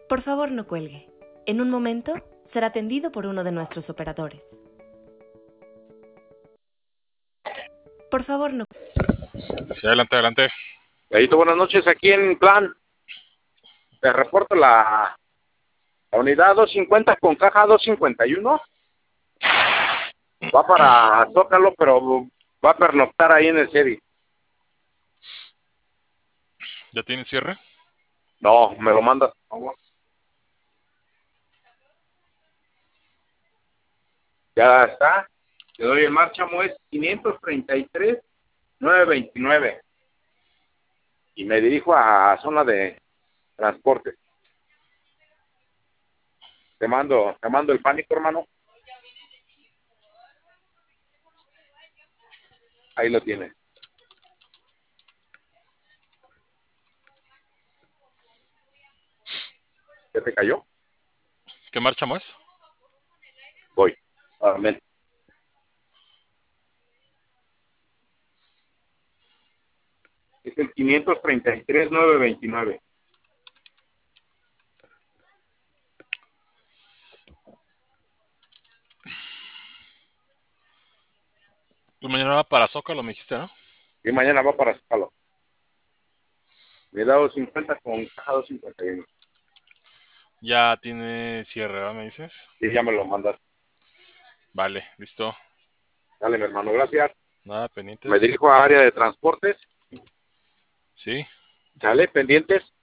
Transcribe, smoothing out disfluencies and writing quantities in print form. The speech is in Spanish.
Por favor, no cuelgue. En un momento será atendido por uno de nuestros operadores. Por favor, no. Sí, adelante, adelante. Gallito, buenas noches, aquí en Plan. Te reporto la unidad 250 con caja 251. Va para Zócalo, pero va a pernoctar ahí en el CEDI. ¿Ya tiene cierre? No, me lo mandas, por favor. Ya está. Te doy en marcha, Moes 533-929. Y me dirijo a zona de transporte. Te mando el pánico, hermano. Ahí lo tienes. ¿Ya te cayó? ¿Qué marcha más? Voy. Amén. Es el 533-929. Pues mañana va para Zócalo, me dijiste, ¿no? Y mañana va para Zócalo. Me da 250 con caja 251. Ya tiene cierre, ¿verdad? Me dices. Y ya me lo mandas. Vale, listo. Dale, mi hermano, gracias. Nada, Me pendientes. dirijo a área de transportes. Sí. Dale, pendientes.